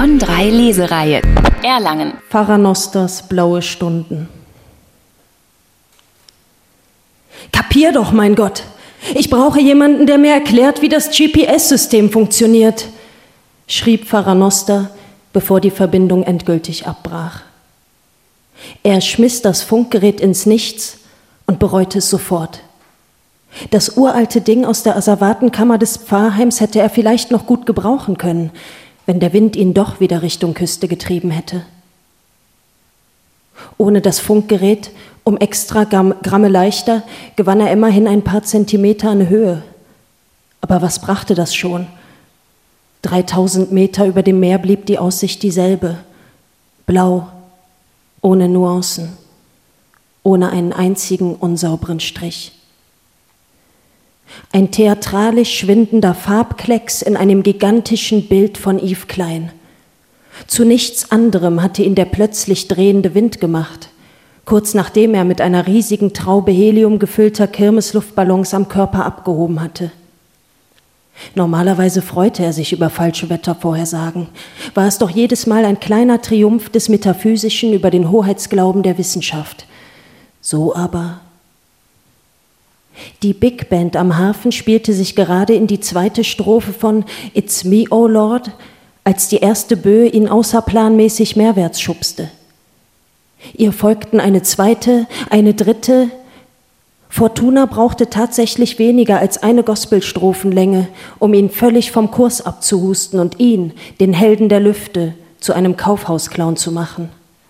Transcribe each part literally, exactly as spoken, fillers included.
Bonn drei Lesereihe. Erlangen. Pfarrer Nosters blaue Stunden. Kapier doch, mein Gott! Ich brauche jemanden, der mir erklärt, wie das G P S-System funktioniert, schrieb Pfarrer Noster, bevor die Verbindung endgültig abbrach. Er schmiss das Funkgerät ins Nichts und bereute es sofort. Das uralte Ding aus der Asservatenkammer des Pfarrheims hätte er vielleicht noch gut gebrauchen können, wenn der Wind ihn doch wieder Richtung Küste getrieben hätte. Ohne das Funkgerät, um extra Gramme leichter, gewann er immerhin ein paar Zentimeter an Höhe. Aber was brachte das schon? Dreitausend Meter über dem Meer blieb die Aussicht dieselbe. Blau, ohne Nuancen, ohne einen einzigen unsauberen Strich. Ein theatralisch schwindender Farbklecks in einem gigantischen Bild von Yves Klein. Zu nichts anderem hatte ihn der plötzlich drehende Wind gemacht, kurz nachdem er mit einer riesigen Traube Helium gefüllter Kirmesluftballons am Körper abgehoben hatte. Normalerweise freute er sich über falsche Wettervorhersagen, war es doch jedes Mal ein kleiner Triumph des Metaphysischen über den Hoheitsglauben der Wissenschaft. So aber... Die Big Band am Hafen spielte sich gerade in die zweite Strophe von It's Me, oh Lord, als die erste Böe ihn außerplanmäßig mehrwärts schubste. Ihr folgten eine zweite, eine dritte. Fortuna brauchte tatsächlich weniger als eine Gospelstrophenlänge, um ihn völlig vom Kurs abzuhusten und ihn, den Helden der Lüfte, zu einem Kaufhausclown zu machen.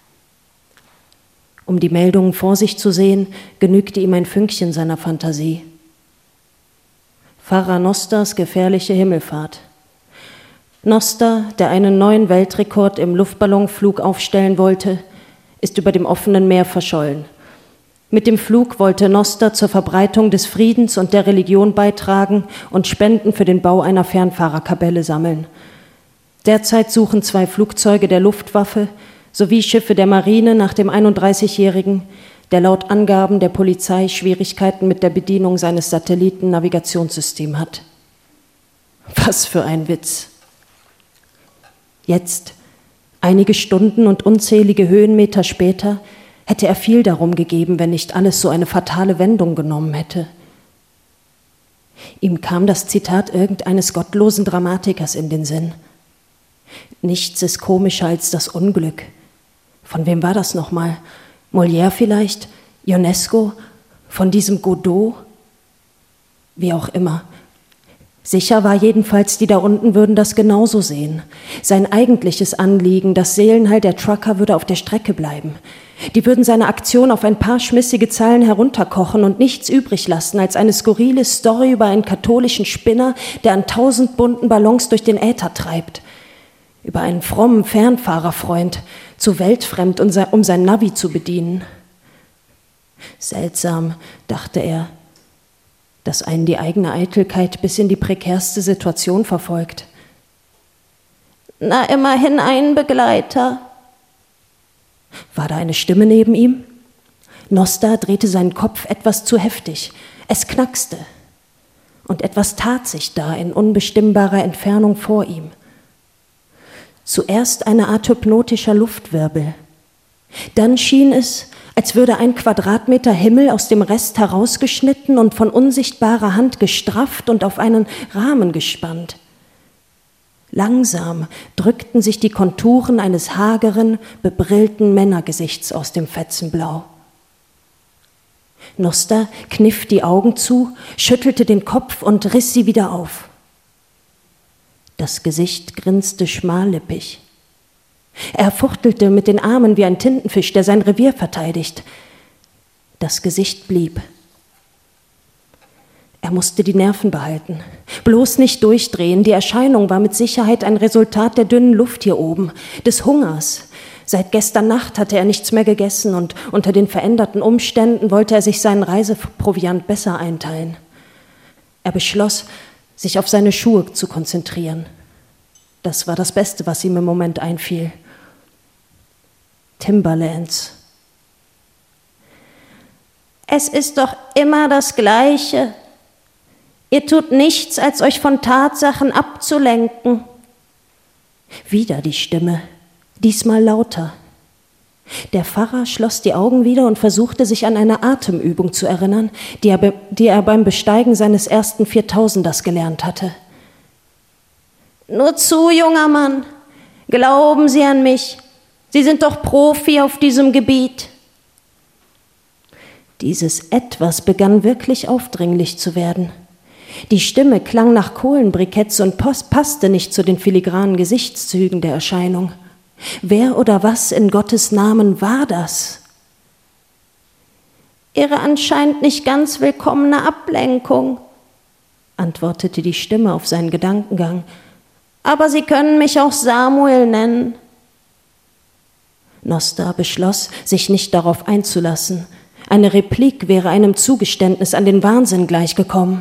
Um die Meldungen vor sich zu sehen, genügte ihm ein Fünkchen seiner Fantasie. Pfarrer Nosters gefährliche Himmelfahrt. Noster, der einen neuen Weltrekord im Luftballonflug aufstellen wollte, ist über dem offenen Meer verschollen. Mit dem Flug wollte Noster zur Verbreitung des Friedens und der Religion beitragen und Spenden für den Bau einer Fernfahrerkapelle sammeln. Derzeit suchen zwei Flugzeuge der Luftwaffe sowie Schiffe der Marine nach dem einunddreißigjährigen, der laut Angaben der Polizei Schwierigkeiten mit der Bedienung seines Satellitennavigationssystems hat. Was für ein Witz! Jetzt, einige Stunden und unzählige Höhenmeter später, hätte er viel darum gegeben, wenn nicht alles so eine fatale Wendung genommen hätte. Ihm kam das Zitat irgendeines gottlosen Dramatikers in den Sinn. Nichts ist komischer als das Unglück. Von wem war das nochmal? Molière vielleicht? Ionesco? Von diesem Godot? Wie auch immer. Sicher war jedenfalls, die da unten würden das genauso sehen. Sein eigentliches Anliegen, das Seelenheil der Trucker, würde auf der Strecke bleiben. Die würden seine Aktion auf ein paar schmissige Zeilen herunterkochen und nichts übrig lassen als eine skurrile Story über einen katholischen Spinner, der an tausend bunten Ballons durch den Äther treibt. Über einen frommen Fernfahrerfreund, zu weltfremd, um sein Navi zu bedienen. Seltsam, dachte er, dass einen die eigene Eitelkeit bis in die prekärste Situation verfolgt. Na, immerhin ein Begleiter. War da eine Stimme neben ihm? Noster drehte seinen Kopf etwas zu heftig. Es knackste. Und etwas tat sich da in unbestimmbarer Entfernung vor ihm. Zuerst eine Art hypnotischer Luftwirbel. Dann schien es, als würde ein Quadratmeter Himmel aus dem Rest herausgeschnitten und von unsichtbarer Hand gestrafft und auf einen Rahmen gespannt. Langsam drückten sich die Konturen eines hageren, bebrillten Männergesichts aus dem Fetzenblau. Noster kniff die Augen zu, schüttelte den Kopf und riss sie wieder auf. Das Gesicht grinste schmallippig. Er fuchtelte mit den Armen wie ein Tintenfisch, der sein Revier verteidigt. Das Gesicht blieb. Er musste die Nerven behalten, bloß nicht durchdrehen. Die Erscheinung war mit Sicherheit ein Resultat der dünnen Luft hier oben, des Hungers. Seit gestern Nacht hatte er nichts mehr gegessen und unter den veränderten Umständen wollte er sich seinen Reiseproviant besser einteilen. Er beschloss, sich auf seine Schuhe zu konzentrieren. Das war das Beste, was ihm im Moment einfiel. Timberlands. Es ist doch immer das Gleiche. Ihr tut nichts, als euch von Tatsachen abzulenken. Wieder die Stimme, diesmal lauter. Der Pfarrer schloss die Augen wieder und versuchte, sich an eine Atemübung zu erinnern, die er, be- die er beim Besteigen seines ersten Viertausenders gelernt hatte. »Nur zu, junger Mann, glauben Sie an mich. Sie sind doch Profi auf diesem Gebiet.« Dieses Etwas begann wirklich aufdringlich zu werden. Die Stimme klang nach Kohlenbriketts und passte nicht zu den filigranen Gesichtszügen der Erscheinung. Wer oder was in Gottes Namen war das? »Ihre anscheinend nicht ganz willkommene Ablenkung«, antwortete die Stimme auf seinen Gedankengang. »Aber Sie können mich auch Samuel nennen.« Nostar beschloss, sich nicht darauf einzulassen. Eine Replik wäre einem Zugeständnis an den Wahnsinn gleichgekommen.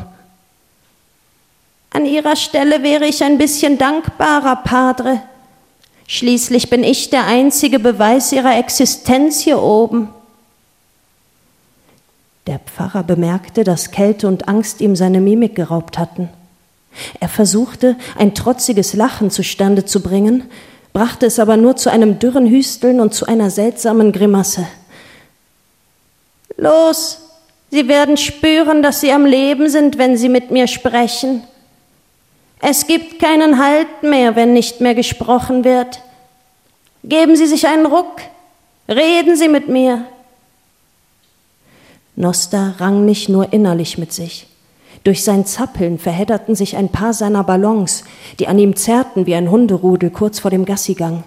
»An Ihrer Stelle wäre ich ein bisschen dankbarer, Padre. Schließlich bin ich der einzige Beweis Ihrer Existenz hier oben.« Der Pfarrer bemerkte, dass Kälte und Angst ihm seine Mimik geraubt hatten. Er versuchte, ein trotziges Lachen zustande zu bringen, brachte es aber nur zu einem dürren Hüsteln und zu einer seltsamen Grimasse. »Los, Sie werden spüren, dass Sie am Leben sind, wenn Sie mit mir sprechen. Es gibt keinen Halt mehr, wenn nicht mehr gesprochen wird. Geben Sie sich einen Ruck, reden Sie mit mir.« Nostar rang nicht nur innerlich mit sich. Durch sein Zappeln verhedderten sich ein paar seiner Ballons, die an ihm zerrten wie ein Hunderudel kurz vor dem Gassigang.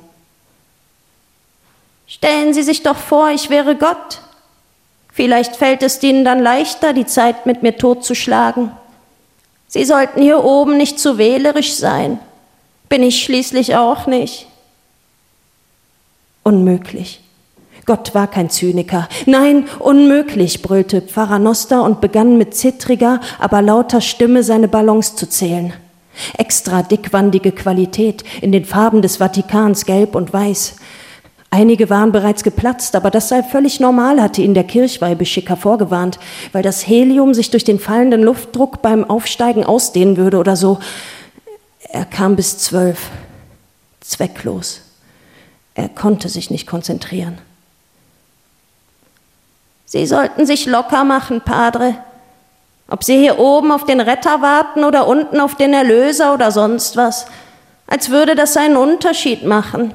»Stellen Sie sich doch vor, ich wäre Gott. Vielleicht fällt es Ihnen dann leichter, die Zeit mit mir totzuschlagen. Sie sollten hier oben nicht zu wählerisch sein. Bin ich schließlich auch nicht.« Unmöglich. Gott war kein Zyniker. »Nein, unmöglich«, brüllte Pfarrer Nostar und begann mit zittriger, aber lauter Stimme seine Ballons zu zählen. Extra dickwandige Qualität in den Farben des Vatikans, gelb und weiß. Einige waren bereits geplatzt, aber das sei völlig normal, hatte ihn der Kirchweihbeschicker vorgewarnt, weil das Helium sich durch den fallenden Luftdruck beim Aufsteigen ausdehnen würde oder so. Er kam bis zwölf. Zwecklos. Er konnte sich nicht konzentrieren. »Sie sollten sich locker machen, Padre. Ob Sie hier oben auf den Retter warten oder unten auf den Erlöser oder sonst was, als würde das einen Unterschied machen.«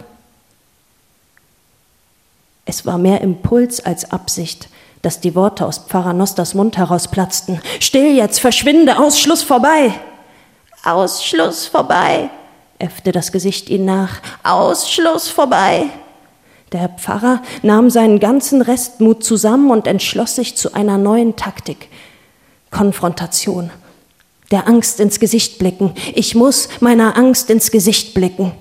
Es war mehr Impuls als Absicht, dass die Worte aus Pfarrer Nostars Mund herausplatzten. »Still jetzt, verschwinde, Ausschluss vorbei!« »Ausschluss vorbei«, äffte das Gesicht ihn nach. »Ausschluss vorbei!« Der Pfarrer nahm seinen ganzen Restmut zusammen und entschloss sich zu einer neuen Taktik. Konfrontation. Der Angst ins Gesicht blicken. Ich muss meiner Angst ins Gesicht blicken.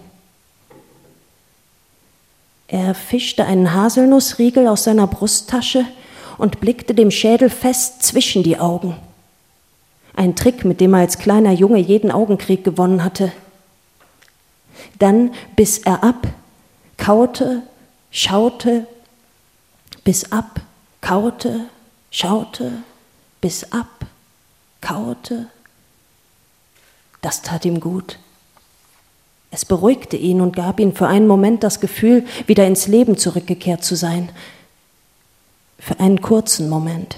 Er fischte einen Haselnussriegel aus seiner Brusttasche und blickte dem Schädel fest zwischen die Augen. Ein Trick, mit dem er als kleiner Junge jeden Augenkrieg gewonnen hatte. Dann biss er ab, kaute, schaute, biss ab, kaute, schaute, biss ab, kaute. Das tat ihm gut. Es beruhigte ihn und gab ihm für einen Moment das Gefühl, wieder ins Leben zurückgekehrt zu sein. Für einen kurzen Moment.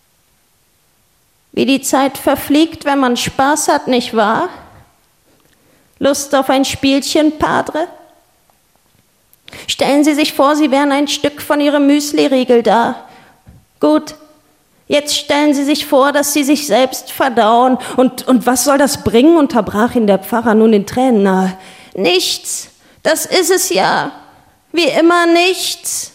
Wie die Zeit verfliegt, wenn man Spaß hat, nicht wahr? Lust auf ein Spielchen, Padre? Stellen Sie sich vor, Sie wären ein Stück von Ihrem Müsli-Riegel da. Gut, jetzt stellen Sie sich vor, dass Sie sich selbst verdauen. Und, und was soll das bringen, unterbrach ihn der Pfarrer nun in Tränen nahe. Nichts, das ist es ja. Wie immer nichts.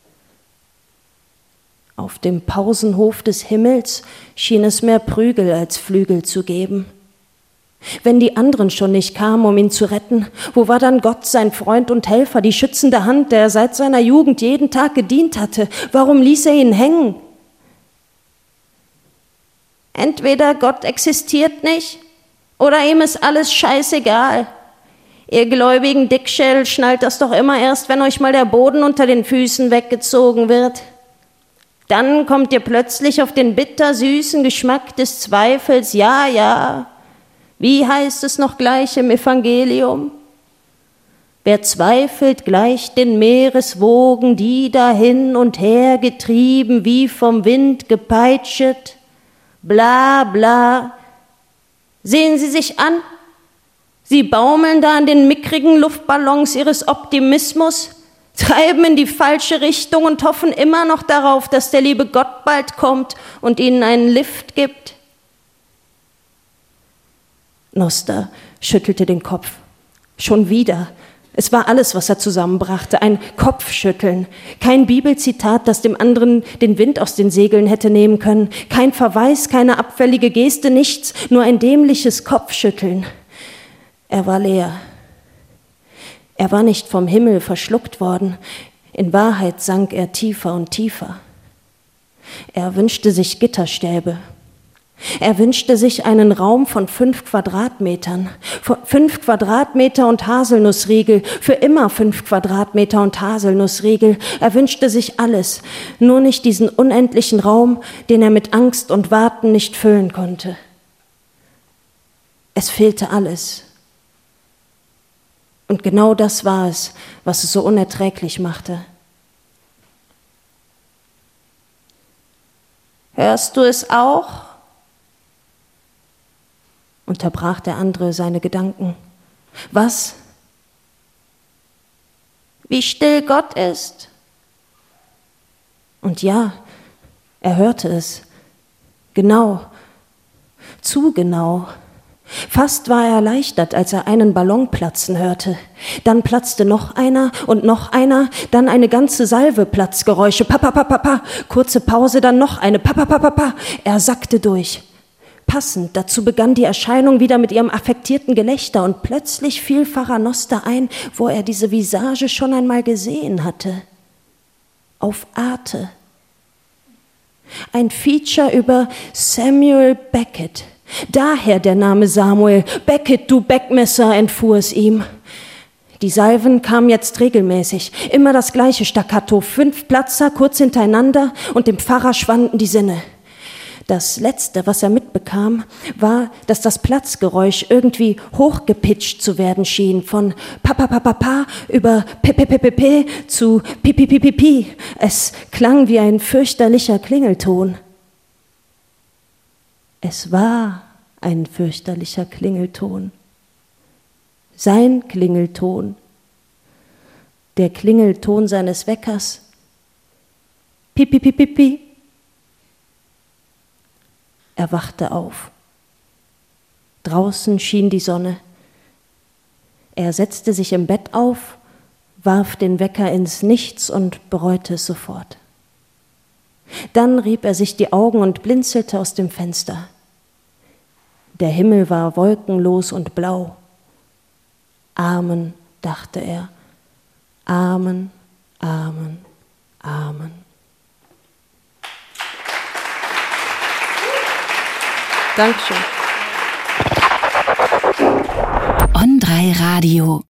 Auf dem Pausenhof des Himmels schien es mehr Prügel als Flügel zu geben. Wenn die anderen schon nicht kamen, um ihn zu retten, wo war dann Gott, sein Freund und Helfer, die schützende Hand, der seit seiner Jugend jeden Tag gedient hatte? Warum ließ er ihn hängen? Entweder Gott existiert nicht, oder ihm ist alles scheißegal. Ihr gläubigen Dickschädel schnallt das doch immer erst, wenn euch mal der Boden unter den Füßen weggezogen wird. Dann kommt ihr plötzlich auf den bittersüßen Geschmack des Zweifels. Ja, ja, wie heißt es noch gleich im Evangelium? Wer zweifelt, gleicht den Meereswogen, die da hin und her getrieben, wie vom Wind gepeitschet. Bla, bla. Sehen Sie sich an. Sie baumeln da an den mickrigen Luftballons ihres Optimismus, treiben in die falsche Richtung und hoffen immer noch darauf, dass der liebe Gott bald kommt und ihnen einen Lift gibt. Noster schüttelte den Kopf. Schon wieder. Es war alles, was er zusammenbrachte, ein Kopfschütteln. Kein Bibelzitat, das dem anderen den Wind aus den Segeln hätte nehmen können. Kein Verweis, keine abfällige Geste, nichts, nur ein dämliches Kopfschütteln. Er war leer. Er war nicht vom Himmel verschluckt worden. In Wahrheit sank er tiefer und tiefer. Er wünschte sich Gitterstäbe. Er wünschte sich einen Raum von fünf Quadratmetern. Fünf Quadratmeter und Haselnussriegel. Für immer fünf Quadratmeter und Haselnussriegel. Er wünschte sich alles. Nur nicht diesen unendlichen Raum, den er mit Angst und Warten nicht füllen konnte. Es fehlte alles. Und genau das war es, was es so unerträglich machte. Hörst du es auch? Unterbrach der andere seine Gedanken. Was? Wie still Gott ist. Und ja, er hörte es. Genau. Zu genau. Fast war er erleichtert, als er einen Ballon platzen hörte. Dann platzte noch einer und noch einer, dann eine ganze Salve Platzgeräusche. Pa, pa, pa, pa, pa. Kurze Pause, dann noch eine. Pa, pa, pa, pa, pa. Er sackte durch. Passend dazu begann die Erscheinung wieder mit ihrem affektierten Gelächter und plötzlich fiel Pfarrer Noster ein, wo er diese Visage schon einmal gesehen hatte. Auf Arte. Ein Feature über Samuel Beckett. Daher der Name Samuel. Beckett, du Beckmesser, entfuhr es ihm. Die Salven kamen jetzt regelmäßig. Immer das gleiche Staccato. Fünf Platzer kurz hintereinander und dem Pfarrer schwanden die Sinne. Das Letzte, was er mitbekam, war, dass das Platzgeräusch irgendwie hochgepitcht zu werden schien, von pa pa pa pa pa über p p p p p zu pi pi pi pi pi. Es klang wie ein fürchterlicher Klingelton. Es war ein fürchterlicher Klingelton. Sein Klingelton. Der Klingelton seines Weckers. Pi pi pi pi pi. Er wachte auf. Draußen schien die Sonne. Er setzte sich im Bett auf, warf den Wecker ins Nichts und bereute es sofort. Dann rieb er sich die Augen und blinzelte aus dem Fenster. Der Himmel war wolkenlos und blau. Amen, dachte er. Amen, Amen, Amen. Dankeschön. On drei Radio.